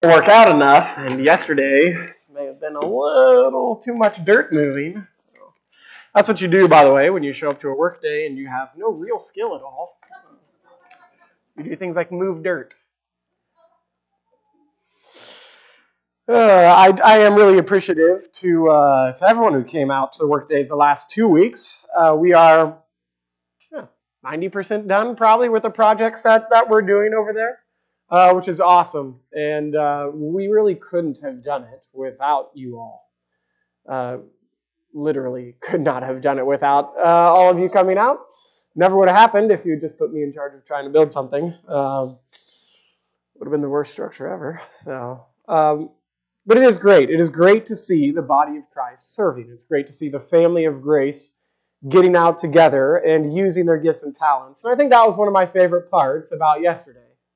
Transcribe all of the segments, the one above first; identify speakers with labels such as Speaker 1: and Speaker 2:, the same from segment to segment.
Speaker 1: Work out enough, and yesterday may have been a little too much dirt moving. That's what you do, by the way, when you show up to a work day and you have no real skill at all. You do things like move dirt. I am really appreciative to everyone who came out to the work days the last 2 weeks. We are 90% done probably with the projects that we're doing over there, which is awesome. And we really couldn't have done it without you all. Literally could not have done it without all of you coming out. Never would have happened if you just put me in charge of trying to build something. Would have been the worst structure ever. But it is great. It is great to see the body of Christ serving. It's great to see the family of grace getting out together and using their gifts and talents. And I think that was one of my favorite parts about yesterday.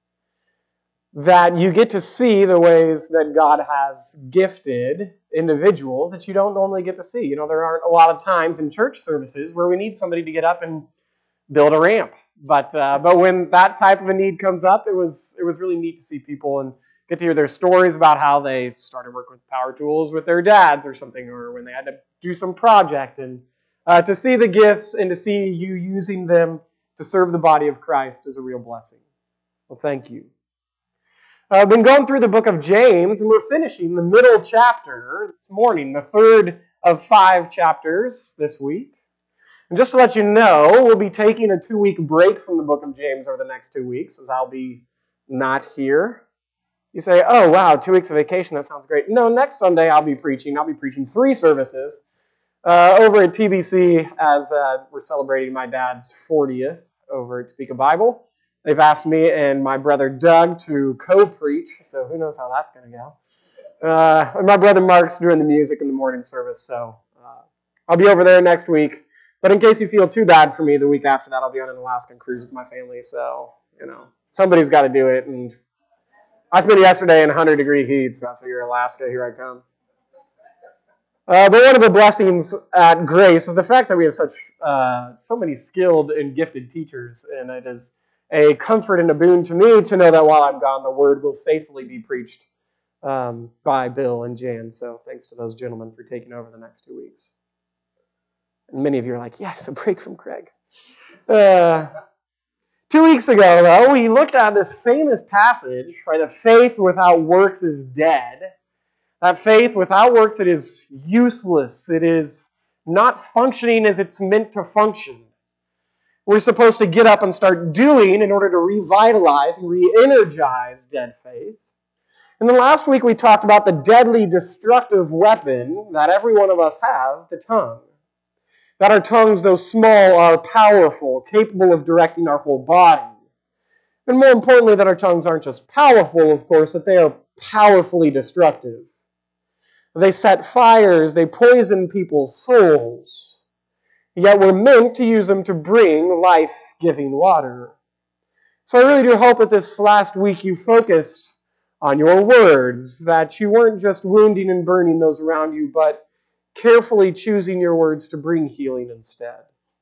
Speaker 1: That you get to see the ways that God has gifted individuals that you don't normally get to see. You know, there aren't a lot of times in church services where we need somebody to get up and build a ramp. But when that type of a need comes up, it was really neat to see people and get to hear their stories about how they started working with power tools with their dads or something, or when they had to do some project. And to see the gifts and to see you using them to serve the body of Christ is a real blessing. Well, thank you. I've been going through the book of James, and we're finishing the middle chapter this morning, the third of 5 chapters this week. And just to let you know, we'll be taking a 2-week break from the book of James over the next 2 weeks, as I'll be not here. You say, oh, wow, 2 weeks of vacation, that sounds great. No, next Sunday I'll be preaching. I'll be preaching 3 services over at TBC as we're celebrating my dad's 40th over at Topeka Bible. They've asked me and my brother Doug to co-preach, so who knows how that's going to go. And my brother Mark's doing the music in the morning service, so I'll be over there next week. But in case you feel too bad for me, the week after that I'll be on an Alaskan cruise with my family, so, you know, somebody's got to do it. And I spent yesterday in 100-degree heat, so I figure Alaska, here I come. But one of the blessings at Grace is the fact that we have so many skilled and gifted teachers, and it is a comfort and a boon to me to know that while I'm gone, the word will faithfully be preached by Bill and Jan. So thanks to those gentlemen for taking over the next 2 weeks. And many of you are like, yes, a break from Craig. 2 weeks ago, though, we looked at this famous passage, right? That faith without works is dead. That faith without works, it is useless. It is not functioning as it's meant to function. We're supposed to get up and start doing in order to revitalize and re-energize dead faith. And then last week we talked about the deadly destructive weapon that every one of us has, the tongue. That our tongues, though small, are powerful, capable of directing our whole body. And more importantly, that our tongues aren't just powerful, of course, that they are powerfully destructive. They set fires, they poison people's souls. Yet we're meant to use them to bring life-giving water. So I really do hope that this last week you focused on your words, that you weren't just wounding and burning those around you, but carefully choosing your words to bring healing instead.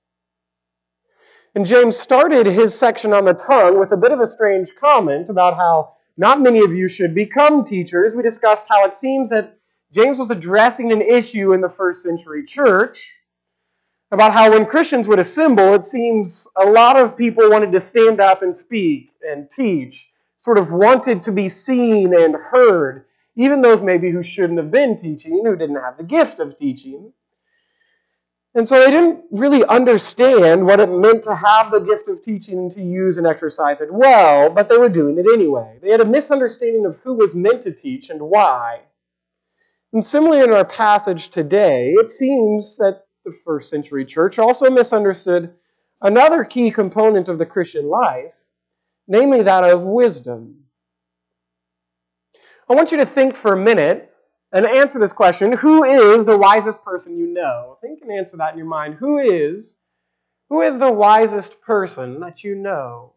Speaker 1: And James started his section on the tongue with a bit of a strange comment about how not many of you should become teachers. We discussed how it seems that James was addressing an issue in the first century church about how when Christians would assemble, it seems a lot of people wanted to stand up and speak and teach, sort of wanted to be seen and heard, even those maybe who shouldn't have been teaching, who didn't have the gift of teaching. And so they didn't really understand what it meant to have the gift of teaching and to use and exercise it well, but they were doing it anyway. They had a misunderstanding of who was meant to teach and why. And similarly in our passage today, it seems that the first century church also misunderstood another key component of the Christian life, namely that of wisdom. I want you to think for a minute and answer this question. Who is the wisest person you know? Think and answer that in your mind. Who is the wisest person that you know?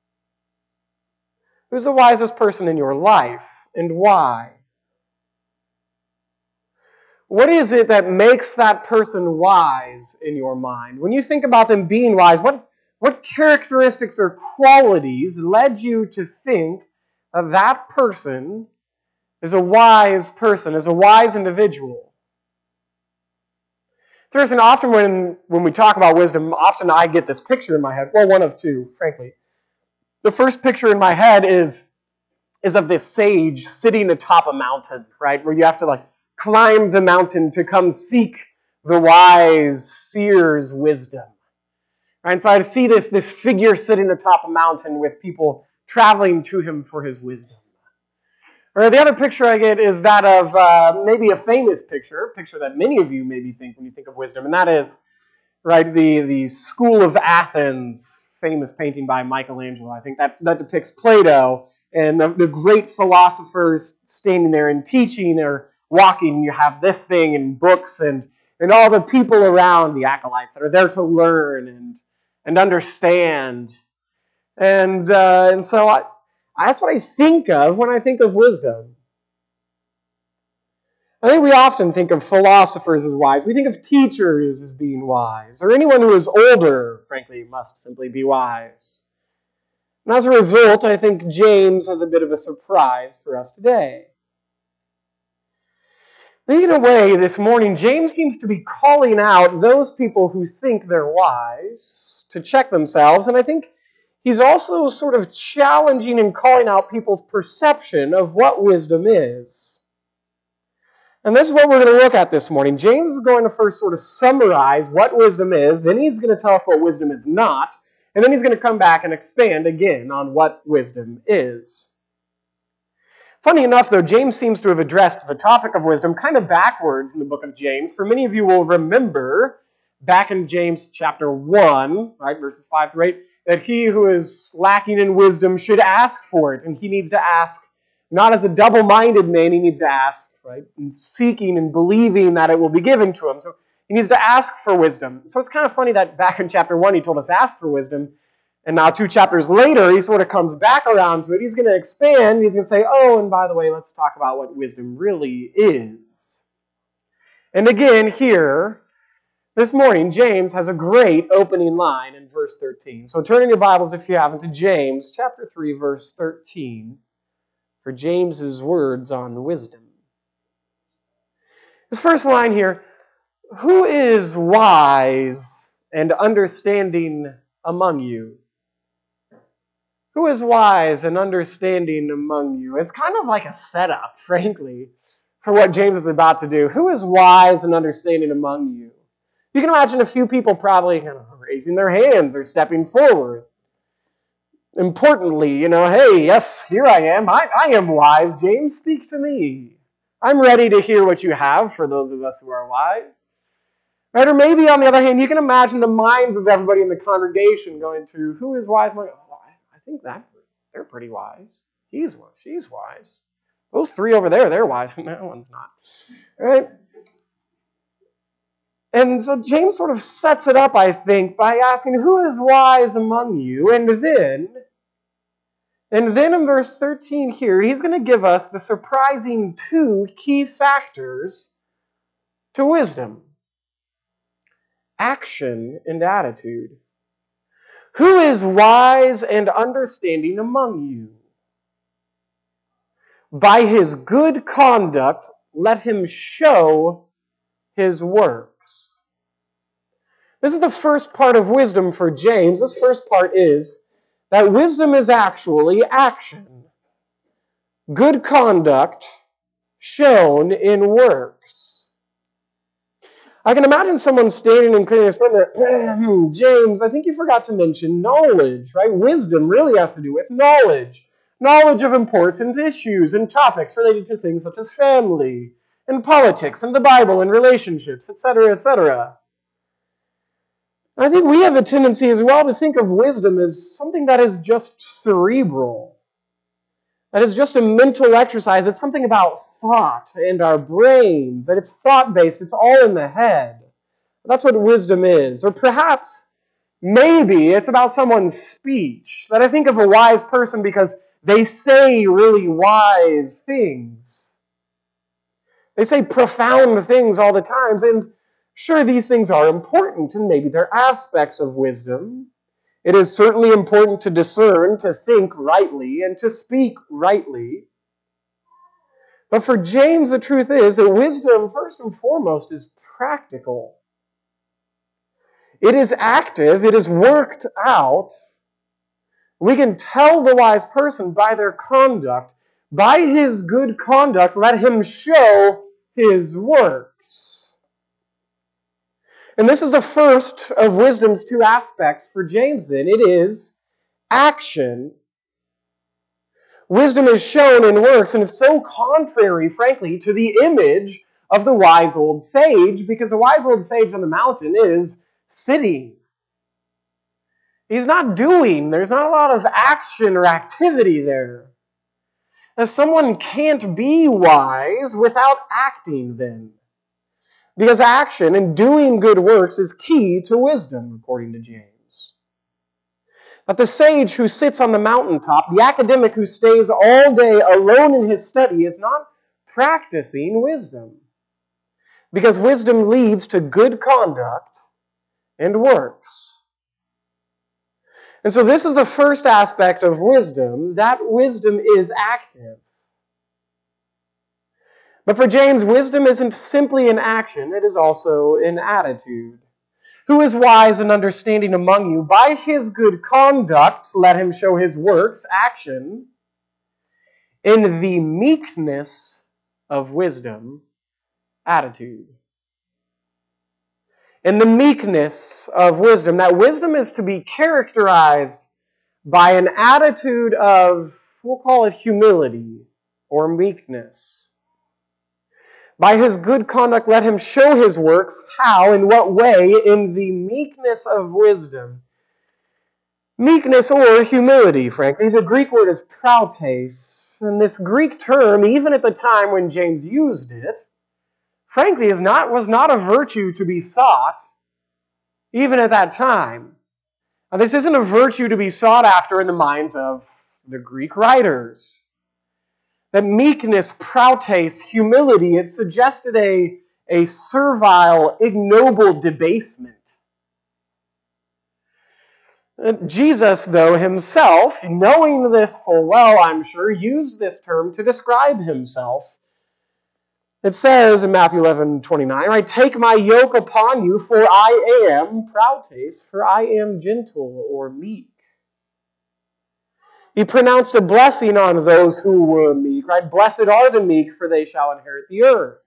Speaker 1: Who's the wisest person in your life and why? What is it that makes that person wise in your mind? When you think about them being wise, what characteristics or qualities led you to think that that person is a wise person, is a wise individual. It's interesting, often when we talk about wisdom, often I get this picture in my head. Well, one of two, frankly. The first picture in my head is of this sage sitting atop a mountain, right? Where you have to climb the mountain to come seek the wise seer's wisdom. Right? And so I see this figure sitting atop a mountain with people traveling to him for his wisdom. Or the other picture I get is that of maybe a famous picture, a picture that many of you maybe think when you think of wisdom, and that is, right, the School of Athens, famous painting by Michelangelo. I think that depicts Plato and the great philosophers standing there and teaching or walking. You have this thing and books and all the people around, the acolytes that are there to learn and understand. And so that's what I think of when I think of wisdom. I think we often think of philosophers as wise. We think of teachers as being wise. Or anyone who is older, frankly, must simply be wise. And as a result, I think James has a bit of a surprise for us today. In a way, this morning, James seems to be calling out those people who think they're wise to check themselves. And I think he's also sort of challenging and calling out people's perception of what wisdom is. And this is what we're going to look at this morning. James is going to first sort of summarize what wisdom is, then he's going to tell us what wisdom is not, and then he's going to come back and expand again on what wisdom is. Funny enough, though, James seems to have addressed the topic of wisdom kind of backwards in the book of James. For many of you will remember back in James chapter 1, right, verses 5 through 8, that he who is lacking in wisdom should ask for it, and he needs to ask not as a double-minded man, he needs to ask, right, and seeking and believing that it will be given to him. So he needs to ask for wisdom. So it's kind of funny that back in chapter 1 he told us ask for wisdom, and now 2 chapters later he sort of comes back around to it. He's going to expand, he's going to say, oh, and by the way, let's talk about what wisdom really is. And again, here, this morning, James has a great opening line in verse 13. So turn in your Bibles, if you haven't, to James chapter 3, verse 13. For James's words on wisdom. This first line here, who is wise and understanding among you? Who is wise and understanding among you? It's kind of like a setup, frankly, for what James is about to do. Who is wise and understanding among you? You can imagine a few people probably raising their hands or stepping forward. Importantly, hey, yes, here I am. I am wise. James, speak to me. I'm ready to hear what you have for those of us who are wise. Right? Or maybe, on the other hand, you can imagine the minds of everybody in the congregation going to, who is wise? Oh, I think that they're pretty wise. She's wise. Those three over there, they're wise. That one's not. Right? And so James sort of sets it up, I think, by asking, who is wise among you? And then in verse 13 here, he's going to give us the surprising 2 key factors to wisdom. Action and attitude. Who is wise and understanding among you? By his good conduct, let him show his works. This is the first part of wisdom for James. This first part is that wisdom is actually action. Good conduct shown in works. I can imagine someone standing and saying, James, I think you forgot to mention knowledge, right? Wisdom really has to do with knowledge. Knowledge of important issues and topics related to things such as family and politics and the Bible and relationships, etc., etc. I think we have a tendency as well to think of wisdom as something that is just cerebral. That is just a mental exercise. It's something about thought and our brains. That it's thought-based. It's all in the head. That's what wisdom is. Or perhaps, maybe, it's about someone's speech. That I think of a wise person because they say really wise things. They say profound things all the time. And sure, these things are important, and maybe they're aspects of wisdom. It is certainly important to discern, to think rightly, and to speak rightly. But for James, the truth is that wisdom, first and foremost, is practical. It is active. It is worked out. We can tell the wise person by their conduct. By his good conduct, let him show his works. And this is the first of wisdom's two aspects for James then. It is action. Wisdom is shown in works, and it's so contrary, frankly, to the image of the wise old sage, because the wise old sage on the mountain is sitting. He's not doing. There's not a lot of action or activity there. Now, someone can't be wise without acting then. Because action and doing good works is key to wisdom, according to James. But the sage who sits on the mountaintop, the academic who stays all day alone in his study, is not practicing wisdom. Because wisdom leads to good conduct and works. And so this is the first aspect of wisdom, that wisdom is active. But for James, wisdom isn't simply an action, it is also an attitude. Who is wise and understanding among you? By his good conduct, let him show his works, action, in the meekness of wisdom, attitude. In the meekness of wisdom. That wisdom is to be characterized by an attitude of, we'll call it humility or meekness. By his good conduct, let him show his works. How? In what way? In the meekness of wisdom. Meekness or humility, frankly. The Greek word is prautes. And this Greek term, even at the time when James used it, frankly, was not a virtue to be sought, even at that time. Now, this isn't a virtue to be sought after in the minds of the Greek writers. That meekness, prautes, humility, it suggested a servile, ignoble debasement. Jesus, though, himself, knowing this full well, I'm sure, used this term to describe himself. It says in Matthew 11:29, right, take my yoke upon you, for I am, prautes, for I am gentle or meek. He pronounced a blessing on those who were meek, right? Blessed are the meek, for they shall inherit the earth.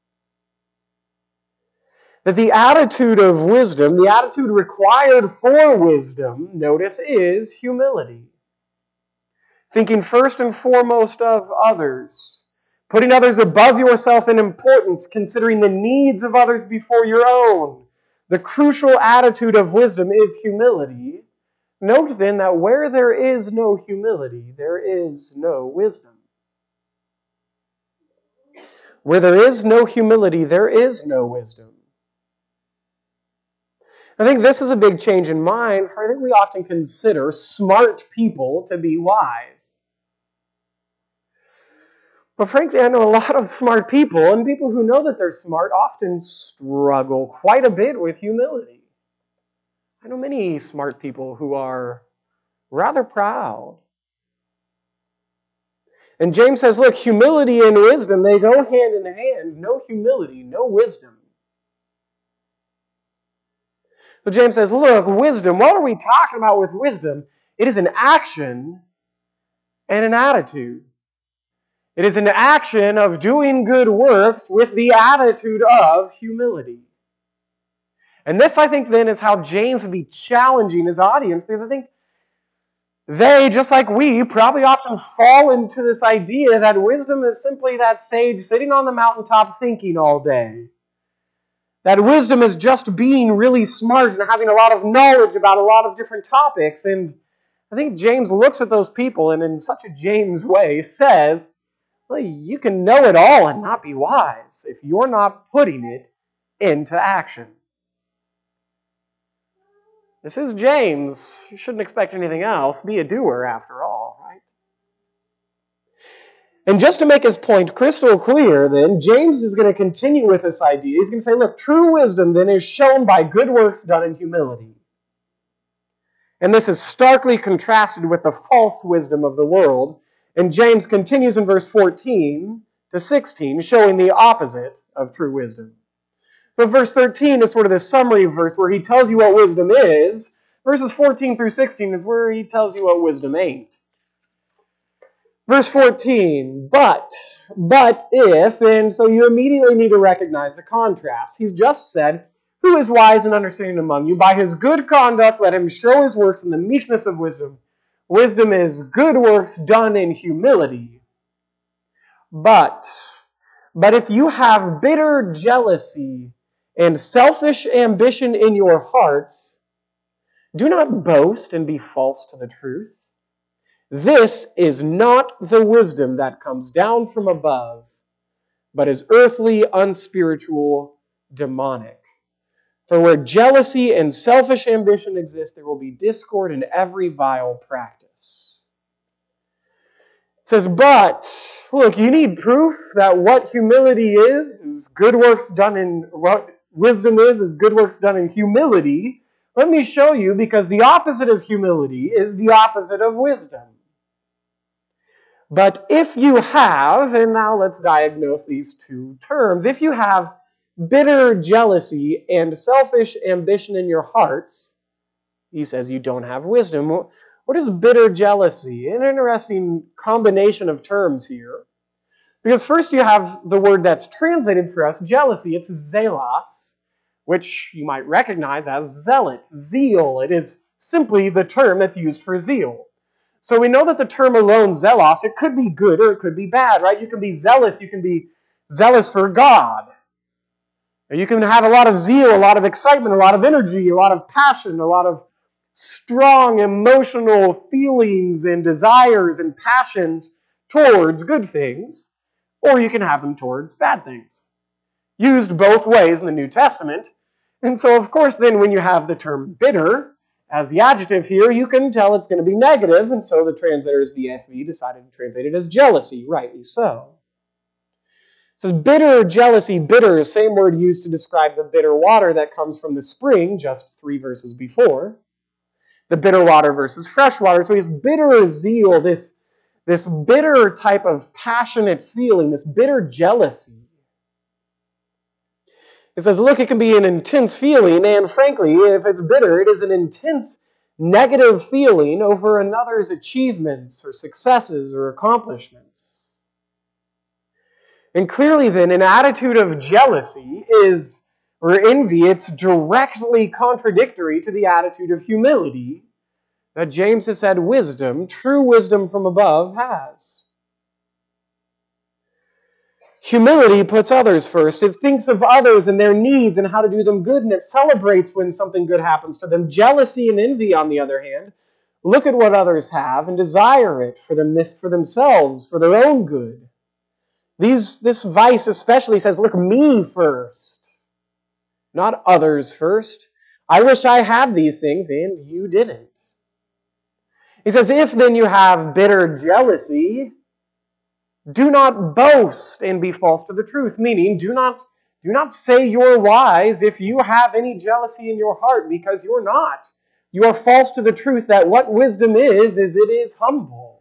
Speaker 1: That the attitude of wisdom, the attitude required for wisdom, notice, is humility. Thinking first and foremost of others. Putting others above yourself in importance, considering the needs of others before your own. The crucial attitude of wisdom is humility. Note then that where there is no humility, there is no wisdom. Where there is no humility, there is no wisdom. I think this is a big change in mind, for I think we often consider smart people to be wise. But frankly, I know a lot of smart people, and people who know that they're smart often struggle quite a bit with humility. I know many smart people who are rather proud. And James says, look, humility and wisdom, they go hand in hand. No humility, no wisdom. So James says, look, wisdom, what are we talking about with wisdom? It is an action and an attitude. It is an action of doing good works with the attitude of humility. And this, I think, then is how James would be challenging his audience, because I think they, just like we, probably often fall into this idea that wisdom is simply that sage sitting on the mountaintop thinking all day. That wisdom is just being really smart and having a lot of knowledge about a lot of different topics. And I think James looks at those people and in such a James way says, well, you can know it all and not be wise if you're not putting it into action. This is James. You shouldn't expect anything else. Be a doer after all, right? And just to make his point crystal clear, then, James is going to continue with this idea. He's going to say, look, true wisdom then is shown by good works done in humility. And this is starkly contrasted with the false wisdom of the world. And James continues in verse 14 to 16, showing the opposite of true wisdom. So verse 13 is sort of the summary verse where he tells you what wisdom is. Verses 14 through 16 is where he tells you what wisdom ain't. Verse 14, but if, and so you immediately need to recognize the contrast. He's just said, who is wise and understanding among you? By his good conduct let him show his works in the meekness of wisdom. Wisdom is good works done in humility. But if you have bitter jealousy and selfish ambition in your hearts, do not boast and be false to the truth. This is not the wisdom that comes down from above, but is earthly, unspiritual, demonic. For where jealousy and selfish ambition exist, there will be discord in every vile practice. It says, but, look, you need proof that what humility is good works done in, what wisdom is good works done in humility. Let me show you, because the opposite of humility is the opposite of wisdom. But if you have, and now let's diagnose these two terms, if you have bitter jealousy and selfish ambition in your hearts, he says you don't have wisdom. What is bitter jealousy? An interesting combination of terms here. Because first you have the word that's translated for us, jealousy. It's zelos, which you might recognize as zealot, zeal. It is simply the term that's used for zeal. So we know that the term alone, zelos, it could be good or it could be bad, right? You can be zealous for God. Or you can have a lot of zeal, a lot of excitement, a lot of energy, a lot of passion, a lot of strong emotional feelings and desires and passions towards good things. Or you can have them towards bad things. Used both ways in the New Testament. And so, of course, then when you have the term bitter as the adjective here, you can tell it's going to be negative, and so the translators, the ESV, decided to translate it as jealousy, rightly so. It says bitter, jealousy, bitter, same word used to describe the bitter water that comes from the spring just 3 verses before. The bitter water versus fresh water. So he's bitter zeal, this bitter type of passionate feeling, this bitter jealousy. It says, look, it can be an intense feeling, and frankly, if it's bitter, it is an intense negative feeling over another's achievements or successes or accomplishments. And clearly then, an attitude of jealousy or envy, it's directly contradictory to the attitude of humility that James has said wisdom, true wisdom from above, has. Humility puts others first. It thinks of others and their needs and how to do them good, and it celebrates when something good happens to them. Jealousy and envy, on the other hand, look at what others have and desire it for themselves, for their own good. This vice especially says, look, me first, not others first. I wish I had these things, and you didn't. He says, if then you have bitter jealousy, do not boast and be false to the truth. Meaning, do not say you're wise if you have any jealousy in your heart, because you're not. You are false to the truth that what wisdom is it is humble.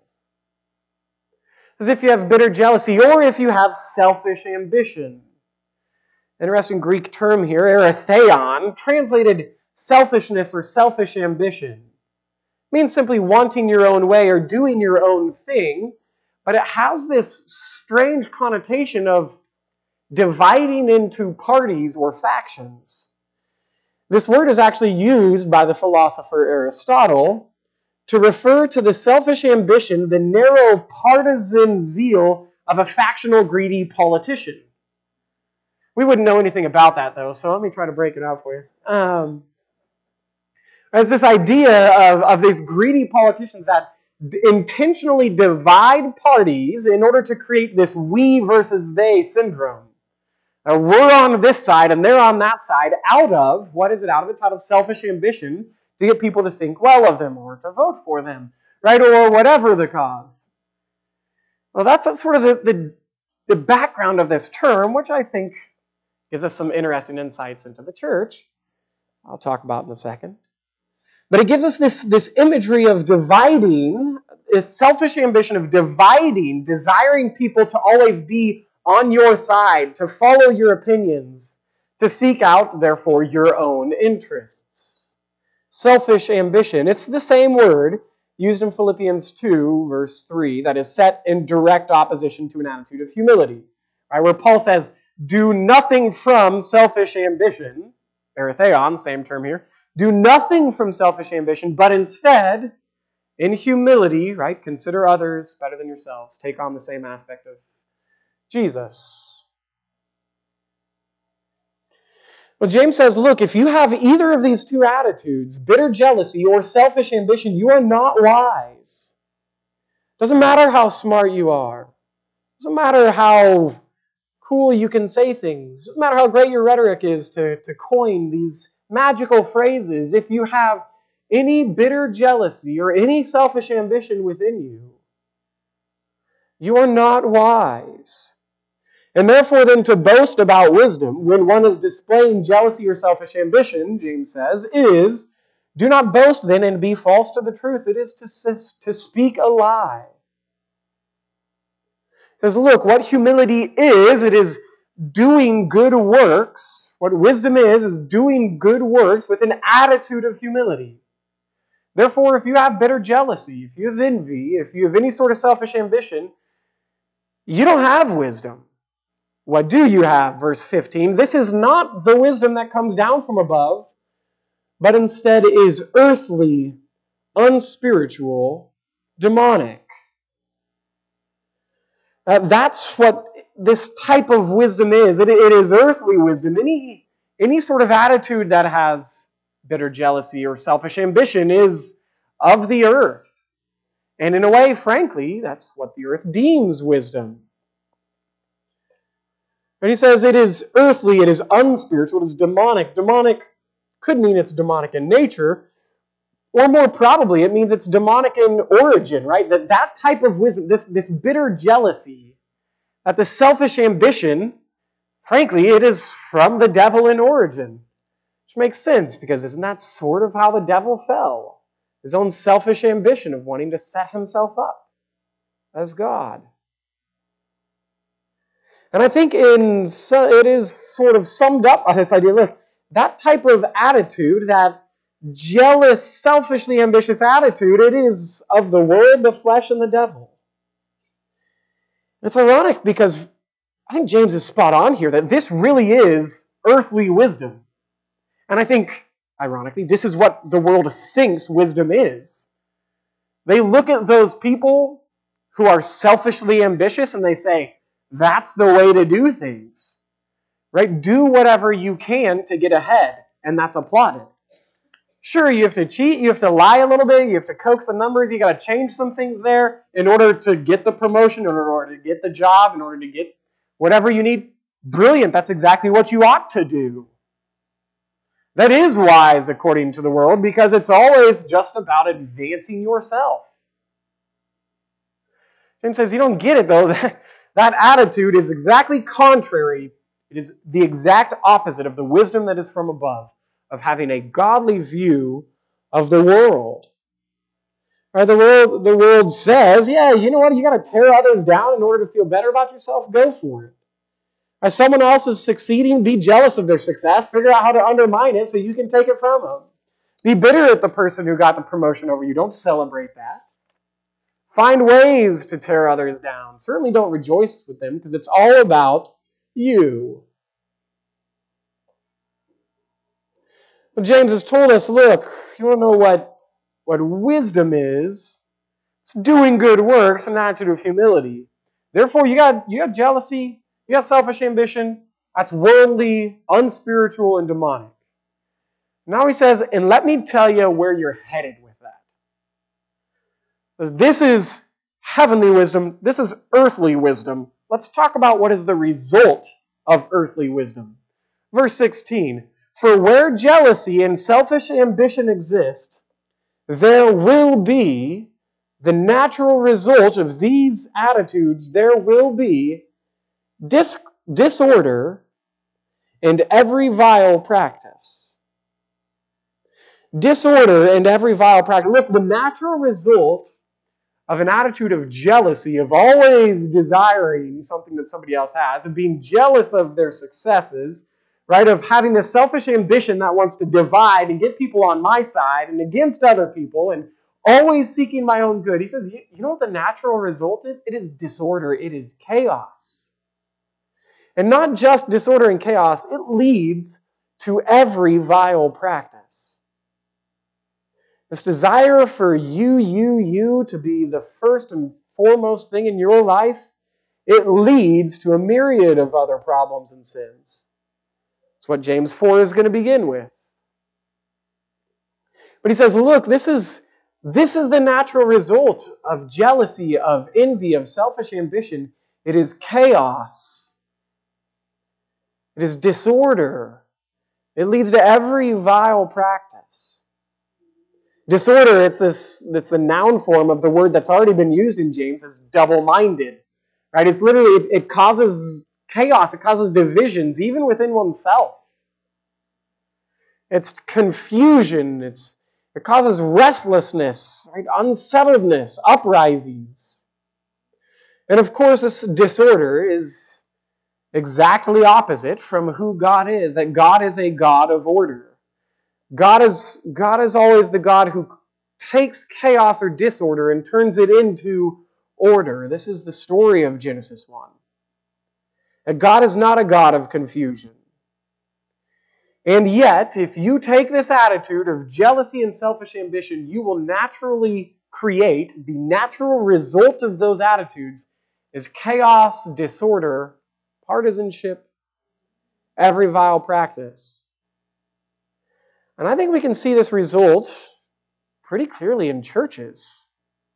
Speaker 1: As if you have bitter jealousy, or if you have selfish ambition. Interesting Greek term here, eretheon, translated selfishness or selfish ambition. It means simply wanting your own way or doing your own thing. But it has this strange connotation of dividing into parties or factions. This word is actually used by the philosopher Aristotle to refer to the selfish ambition, the narrow partisan zeal of a factional greedy politician. We wouldn't know anything about that, though, so let me try to break it out for you. There's this idea of these greedy politicians that intentionally divide parties in order to create this we versus they syndrome. We're on this side and they're on that side out of, what is it out of? It's out of selfish ambition to get people to think well of them or to vote for them, right? Or whatever the cause. Well, that's sort of the background of this term, which I think gives us some interesting insights into the church. I'll talk about in a second. But it gives us this imagery of dividing, this selfish ambition of dividing, desiring people to always be on your side, to follow your opinions, to seek out, therefore, your own interests. Selfish ambition. It's the same word used in Philippians 2, verse 3, that is set in direct opposition to an attitude of humility. Right, where Paul says, do nothing from selfish ambition, eritheon, same term here, do nothing from selfish ambition, but instead, in humility, right, consider others better than yourselves. Take on the same aspect of Jesus. Well, James says, look, if you have either of these two attitudes, bitter jealousy or selfish ambition, you are not wise. Doesn't matter how smart you are. Doesn't matter how cool you can say things. Doesn't matter how great your rhetoric is to coin these magical phrases. If you have any bitter jealousy or any selfish ambition within you, you are not wise. And therefore then to boast about wisdom when one is displaying jealousy or selfish ambition, James says, is, do not boast then and be false to the truth. It is to speak a lie. He says, look, what humility is, it is doing good works. What wisdom is doing good works with an attitude of humility. Therefore, if you have bitter jealousy, if you have envy, if you have any sort of selfish ambition, you don't have wisdom. What do you have? Verse 15. This is not the wisdom that comes down from above, but instead is earthly, unspiritual, demonic. That's what this type of wisdom is. It is earthly wisdom. Any sort of attitude that has bitter jealousy or selfish ambition is of the earth. And in a way, frankly, that's what the earth deems wisdom. And he says it is earthly, it is unspiritual, it is demonic. Demonic could mean it's demonic in nature, or more probably it means it's demonic in origin, right? That type of wisdom, this bitter jealousy, that the selfish ambition, frankly, it is from the devil in origin. Which makes sense, because isn't that sort of how the devil fell? His own selfish ambition of wanting to set himself up as God. And I think it is sort of summed up by this idea, look, that type of attitude, that jealous, selfishly ambitious attitude, it is of the world, the flesh, and the devil. It's ironic because I think James is spot on here, that this really is earthly wisdom. And I think, ironically, this is what the world thinks wisdom is. They look at those people who are selfishly ambitious and they say, that's the way to do things. Right? Do whatever you can to get ahead, and that's applauded. Sure, you have to cheat, you have to lie a little bit, you have to coax the numbers, you got to change some things there in order to get the promotion, in order to get the job, in order to get whatever you need. Brilliant, that's exactly what you ought to do. That is wise according to the world, because it's always just about advancing yourself. James says you don't get it though. That attitude is exactly contrary. It is the exact opposite of the wisdom that is from above, of having a godly view of the world. Right, the world says, yeah, you know what, you got to tear others down in order to feel better about yourself, go for it. As someone else is succeeding, be jealous of their success, figure out how to undermine it so you can take it from them. Be bitter at the person who got the promotion over you, don't celebrate that. Find ways to tear others down. Certainly don't rejoice with them, because it's all about you. But James has told us, look, you want to know what wisdom is? It's doing good works, an attitude of humility. Therefore, you got jealousy, you got selfish ambition. That's worldly, unspiritual, and demonic. Now he says, and let me tell you where you're headed with that. Because this is heavenly wisdom. This is earthly wisdom. Let's talk about what is the result of earthly wisdom. Verse 16. For where jealousy and selfish ambition exist, there will be the natural result of these attitudes. There will be disorder and every vile practice. Disorder and every vile practice. Look, the natural result of an attitude of jealousy, of always desiring something that somebody else has, of being jealous of their successes, right? Of having this selfish ambition that wants to divide and get people on my side and against other people and always seeking my own good. He says, you know what the natural result is? It is disorder. It is chaos. And not just disorder and chaos, it leads to every vile practice. This desire for you to be the first and foremost thing in your life, it leads to a myriad of other problems and sins. That's what James 4 is going to begin with. But he says, look, this is the natural result of jealousy, of envy, of selfish ambition. It is chaos. It is disorder. It leads to every vile practice. Disorder, it's the noun form of the word that's already been used in James as double-minded. Right? It's literally, it causes chaos, it causes divisions, even within oneself. It's confusion, it causes restlessness, right? Unsettledness, uprisings. And of course, this disorder is exactly opposite from who God is, that God is a God of order. God is always the God who takes chaos or disorder and turns it into order. This is the story of Genesis 1. That God is not a God of confusion. And yet, if you take this attitude of jealousy and selfish ambition, you will naturally create, the natural result of those attitudes is chaos, disorder, partisanship, every vile practice. And I think we can see this result pretty clearly in churches.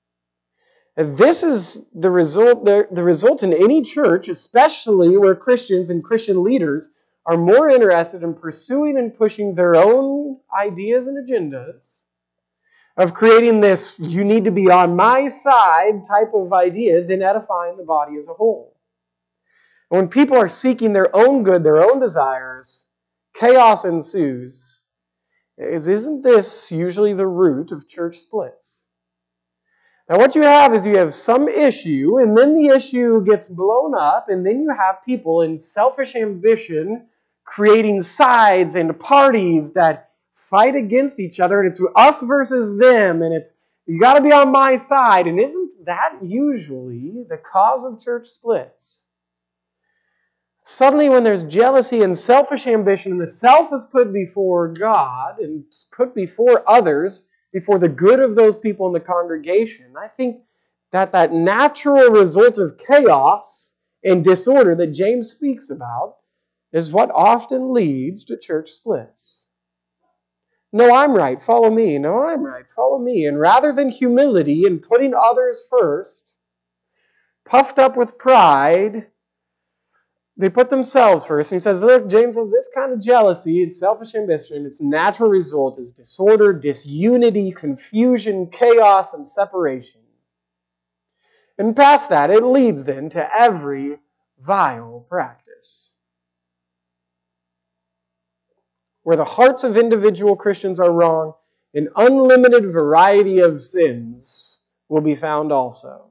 Speaker 1: This is the result in any church, especially where Christians and Christian leaders are more interested in pursuing and pushing their own ideas and agendas, of creating this you need to be on my side type of idea than edifying the body as a whole. When people are seeking their own good, their own desires, chaos ensues. Isn't this usually the root of church splits? Now what you have is you have some issue, and then the issue gets blown up, and then you have people in selfish ambition creating sides and parties that fight against each other, and it's us versus them, and it's you got to be on my side. And isn't that usually the cause of church splits? Suddenly when there's jealousy and selfish ambition, the self is put before God and put before others, before the good of those people in the congregation, I think that natural result of chaos and disorder that James speaks about is what often leads to church splits. No, I'm right, follow me. No, I'm right, follow me. And rather than humility and putting others first, puffed up with pride, they put themselves first. And he says, look, James says, this kind of jealousy and selfish ambition, its natural result is disorder, disunity, confusion, chaos, and separation. And past that, it leads then to every vile practice. Where the hearts of individual Christians are wrong, an unlimited variety of sins will be found also.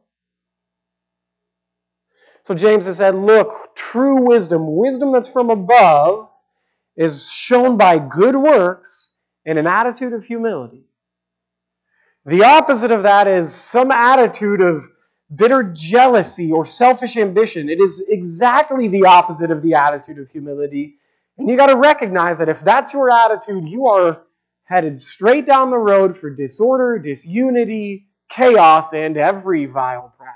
Speaker 1: So James has said, look, true wisdom that's from above, is shown by good works and an attitude of humility. The opposite of that is some attitude of bitter jealousy or selfish ambition. It is exactly the opposite of the attitude of humility. And you got to recognize that if that's your attitude, you are headed straight down the road for disorder, disunity, chaos, and every vile practice.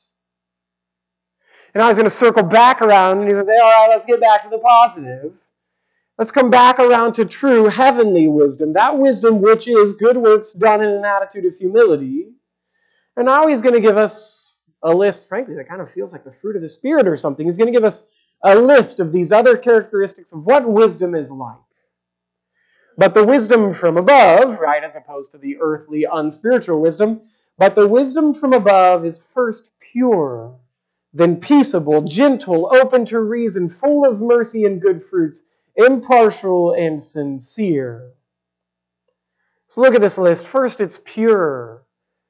Speaker 1: And I was going to circle back around, and he says, hey, all right, let's get back to the positive. Let's come back around to true heavenly wisdom. That wisdom which is good works done in an attitude of humility. And now he's going to give us a list, frankly, that kind of feels like the fruit of the Spirit or something. He's going to give us a list of these other characteristics of what wisdom is like. But the wisdom from above, right, as opposed to the earthly, unspiritual wisdom, but the wisdom from above is first pure, then peaceable, gentle, open to reason, full of mercy and good fruits, impartial and sincere. So look at this list. First, it's pure.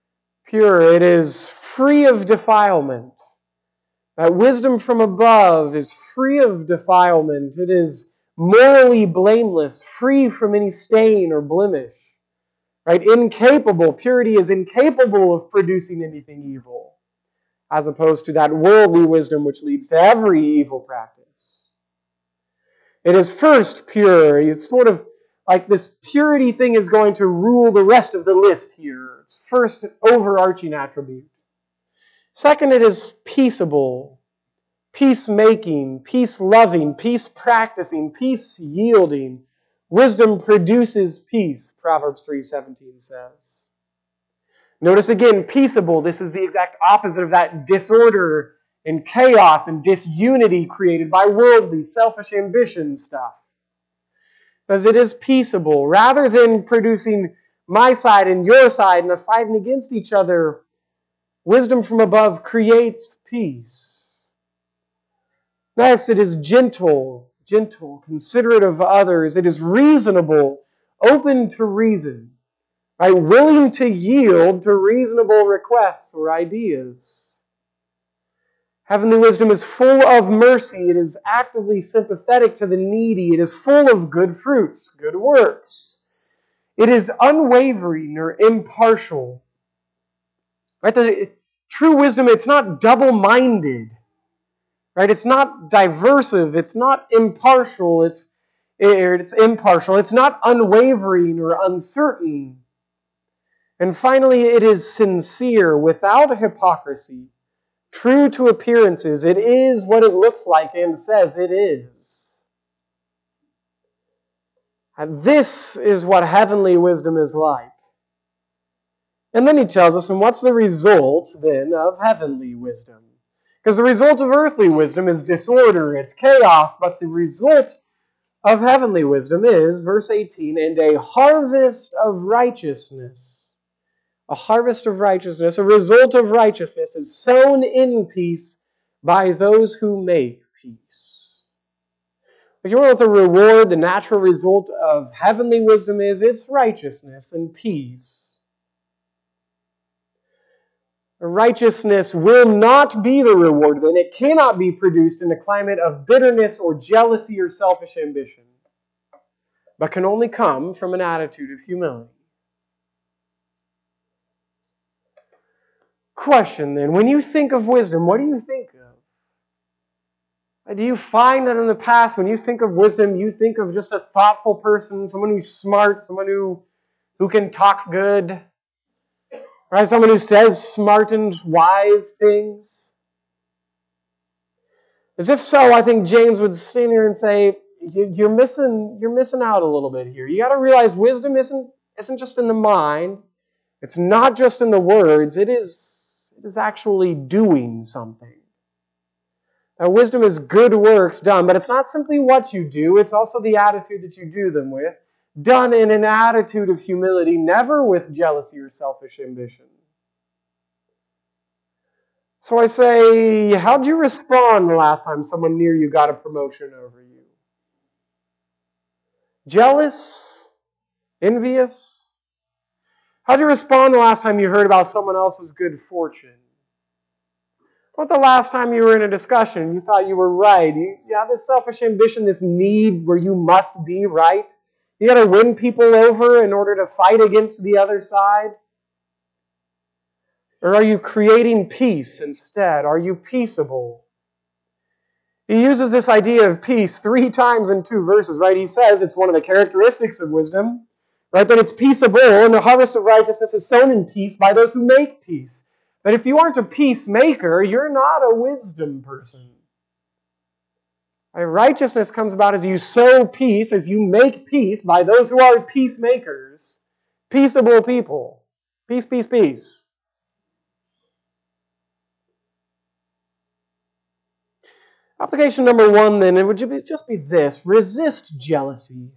Speaker 1: pure. It is free of defilement. That wisdom from above is free of defilement. It is morally blameless, free from any stain or blemish. Right? Incapable. Purity is incapable of producing anything evil, as opposed to that worldly wisdom which leads to every evil practice. It is first pure. It's sort of like this purity thing is going to rule the rest of the list here. It's first overarching attribute. Second, it is peaceable, peacemaking, peace-loving, peace-practicing, peace-yielding. Wisdom produces peace, Proverbs 3:17 says. Notice again, peaceable. This is the exact opposite of that disorder and chaos and disunity created by worldly, selfish ambition stuff. Because it is peaceable. Rather than producing my side and your side and us fighting against each other, wisdom from above creates peace. Next, it is gentle, considerate of others. It is reasonable, open to reason, right? Willing to yield to reasonable requests or ideas. Heavenly wisdom is full of mercy. It is actively sympathetic to the needy. It is full of good fruits, good works. It is unwavering or impartial. Right? True wisdom, it's not double-minded. Right? It's not diversive. It's not impartial. It's impartial. It's not unwavering or uncertain. And finally, it is sincere, without hypocrisy, true to appearances. It is what it looks like and says it is. And this is what heavenly wisdom is like. And then he tells us, and what's the result then of heavenly wisdom? Because the result of earthly wisdom is disorder, it's chaos, but the result of heavenly wisdom is, verse 18, and a harvest of righteousness. A harvest of righteousness, a result of righteousness is sown in peace by those who make peace. But you know what the reward, the natural result of heavenly wisdom is? It's righteousness and peace. Righteousness will not be the reward, then. It cannot be produced in a climate of bitterness or jealousy or selfish ambition, but can only come from an attitude of humility. Question then, when you think of wisdom, what do you think of? Do you find that in the past, when you think of wisdom, you think of just a thoughtful person, someone who's smart, someone who can talk good, right? Someone who says smart and wise things? As if so, I think James would stand here and say, you're missing out a little bit here. You got to realize wisdom isn't just in the mind. It's not just in the words. It is actually doing something. Now, wisdom is good works done, but it's not simply what you do, it's also the attitude that you do them with, done in an attitude of humility, never with jealousy or selfish ambition. So I say, how'd you respond the last time someone near you got a promotion over you? Jealous? Envious? How'd you respond the last time you heard about someone else's good fortune? What the last time you were in a discussion, you thought you were right? You have this selfish ambition, this need where you must be right. You got to win people over in order to fight against the other side. Or are you creating peace instead? Are you peaceable? He uses this idea of peace 3 times in 2 verses, right? He says it's one of the characteristics of wisdom, right? That it's peaceable, and the harvest of righteousness is sown in peace by those who make peace. But if you aren't a peacemaker, you're not a wisdom person. Righteousness comes about as you sow peace, as you make peace by those who are peacemakers, peaceable people. Peace, peace, peace. Application number 1, then, it would just be this. Resist jealousy.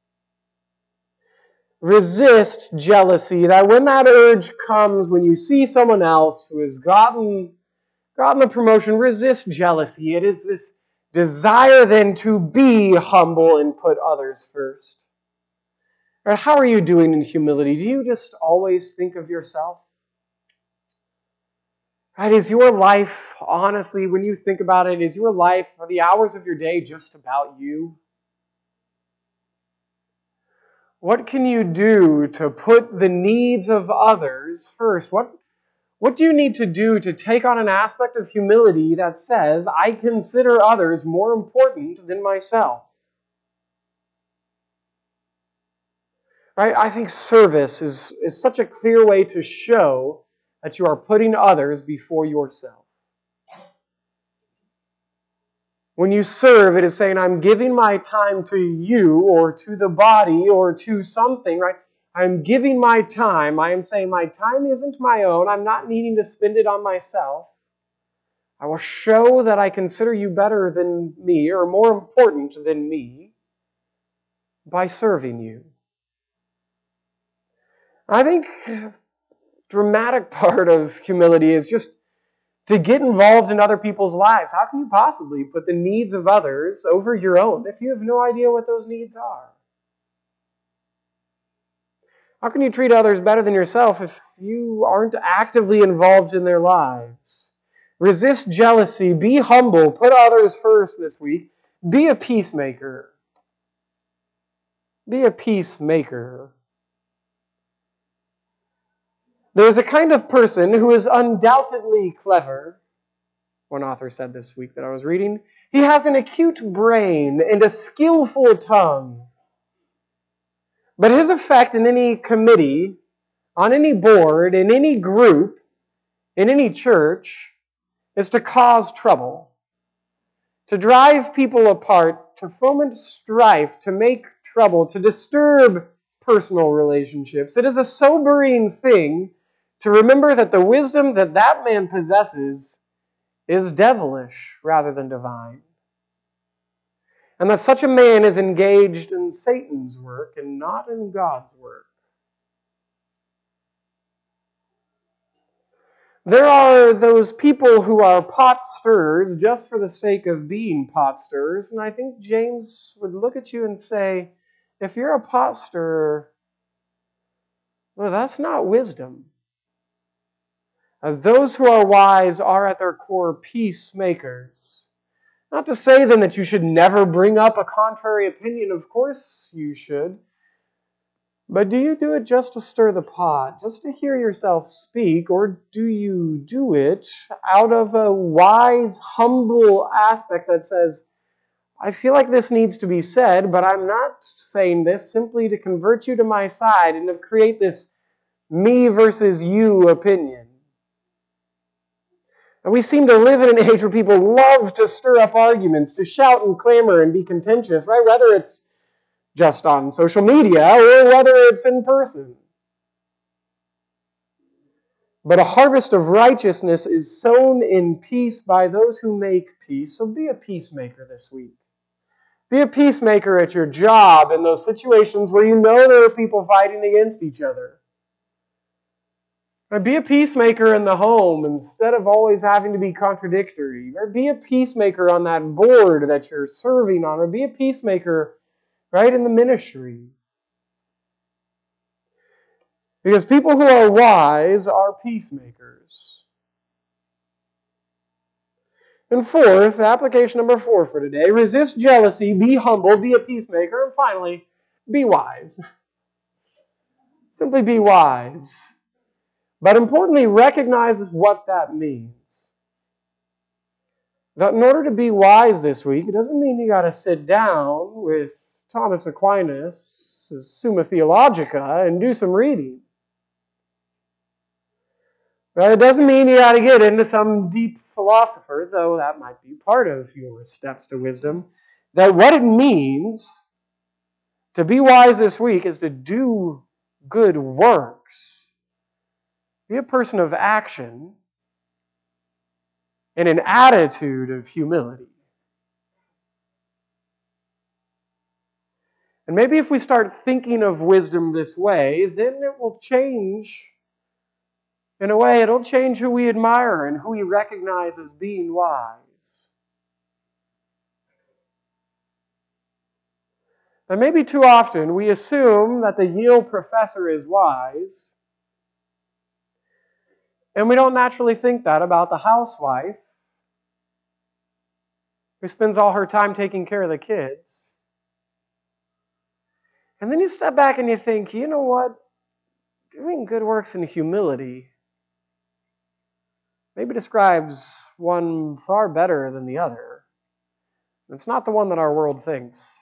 Speaker 1: Resist jealousy. That when that urge comes, when you see someone else who has gotten the promotion, resist jealousy. It is this desire then to be humble and put others first. Right, how are you doing in humility? Do you just always think of yourself? Right? Is your life, honestly, when you think about it, is your life, are the hours of your day just about you? What can you do to put the needs of others first? What do you need to do to take on an aspect of humility that says, I consider others more important than myself? Right? I think service is such a clear way to show that you are putting others before yourself. When you serve, it is saying, I'm giving my time to you or to the body or to something, right? I'm giving my time. I am saying my time isn't my own. I'm not needing to spend it on myself. I will show that I consider you better than me or more important than me by serving you. I think a dramatic part of humility is just to get involved in other people's lives. How can you possibly put the needs of others over your own if you have no idea what those needs are? How can you treat others better than yourself if you aren't actively involved in their lives? Resist jealousy. Be humble. Put others first this week. Be a peacemaker. Be a peacemaker. There's a kind of person who is undoubtedly clever, one author said this week that I was reading. He has an acute brain and a skillful tongue. But his effect in any committee, on any board, in any group, in any church, is to cause trouble, to drive people apart, to foment strife, to make trouble, to disturb personal relationships. It is a sobering thing to remember that the wisdom that that man possesses is devilish rather than divine. And that such a man is engaged in Satan's work and not in God's work. There are those people who are pot stirrers just for the sake of being pot stirrers, and I think James would look at you and say, if you're a pot stirrer, well, that's not wisdom. Those who are wise are at their core peacemakers. Not to say then that you should never bring up a contrary opinion. Of course you should. But do you do it just to stir the pot, just to hear yourself speak, or do you do it out of a wise, humble aspect that says, I feel like this needs to be said, but I'm not saying this simply to convert you to my side and to create this me versus you opinion? And we seem to live in an age where people love to stir up arguments, to shout and clamor and be contentious, right? Whether it's just on social media or whether it's in person. But a harvest of righteousness is sown in peace by those who make peace. So be a peacemaker this week. Be a peacemaker at your job in those situations where you know there are people fighting against each other. Or be a peacemaker in the home instead of always having to be contradictory. Or be a peacemaker on that board that you're serving on. Or be a peacemaker right in the ministry. Because people who are wise are peacemakers. And fourth, application number 4 for today, resist jealousy, be humble, be a peacemaker, and finally, be wise. Simply be wise. But importantly, recognize what that means. That in order to be wise this week, it doesn't mean you got to sit down with Thomas Aquinas' Summa Theologica and do some reading. Right? It doesn't mean you got to get into some deep philosopher, though that might be part of your steps to wisdom. That what it means to be wise this week is to do good works. Be a person of action and an attitude of humility. And maybe if we start thinking of wisdom this way, then it will change. In a way, it'll change who we admire and who we recognize as being wise. And maybe too often we assume that the Yale professor is wise, And we don't naturally think that about the housewife who spends all her time taking care of the kids. And then you step back and you think, you know what? Doing good works in humility maybe describes one far better than the other. It's not the one that our world thinks.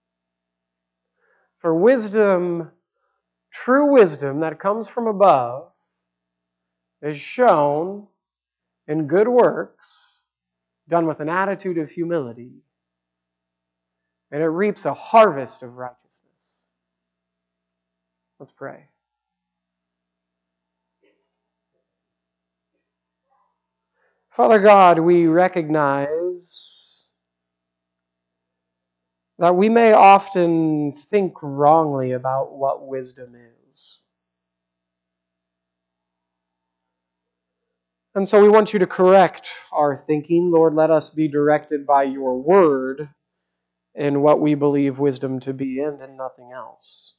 Speaker 1: For wisdom, true wisdom that comes from above, is shown in good works done with an attitude of humility. And it reaps a harvest of righteousness. Let's pray. Father God, we recognize that we may often think wrongly about what wisdom is. And so we want you to correct our thinking. Lord, let us be directed by your word in what we believe wisdom to be and nothing else.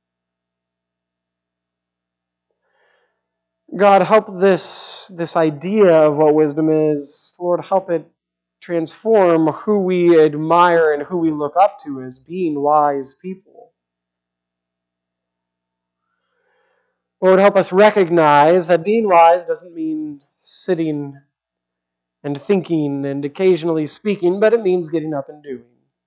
Speaker 1: God, help this idea of what wisdom is, Lord, help it transform who we admire and who we look up to as being wise people. Lord, help us recognize that being wise doesn't mean sitting and thinking and occasionally speaking, but it means getting up and doing.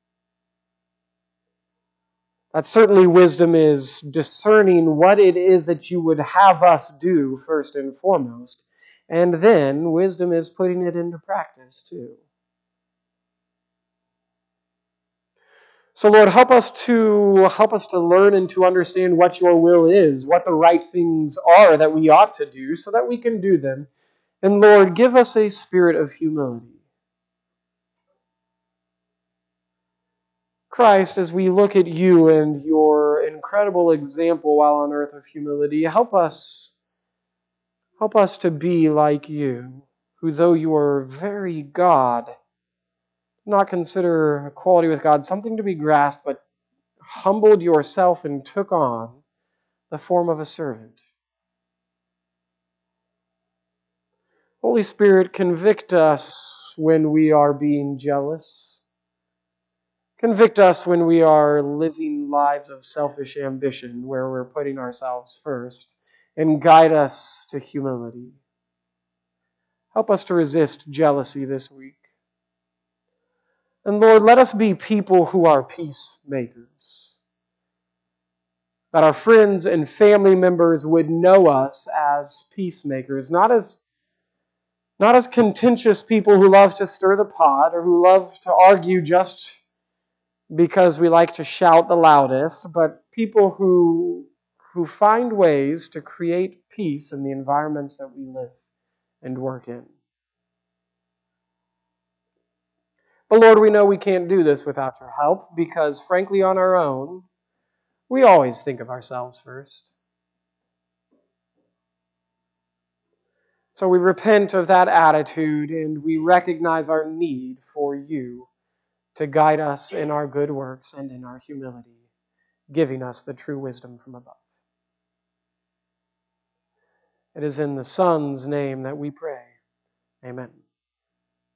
Speaker 1: That certainly wisdom is discerning what it is that you would have us do first and foremost. And then wisdom is putting it into practice too. So Lord, help us to learn and to understand what your will is, what the right things are that we ought to do so that we can do them. And Lord, give us a spirit of humility. Christ, as we look at you and your incredible example while on earth of humility, help us to be like you, who though you are very God, not consider equality with God something to be grasped, but humbled yourself and took on the form of a servant. Holy Spirit, convict us when we are being jealous. Convict us when we are living lives of selfish ambition, where we're putting ourselves first, and guide us to humility. Help us to resist jealousy this week. And Lord, let us be people who are peacemakers. That our friends and family members would know us as peacemakers, not as contentious people who love to stir the pot or who love to argue just because we like to shout the loudest, but people who find ways to create peace in the environments that we live and work in. But Lord, we know we can't do this without your help because, frankly, on our own, we always think of ourselves first. So we repent of that attitude and we recognize our need for you to guide us in our good works and in our humility, giving us the true wisdom from above. It is in the Son's name that we pray. Amen.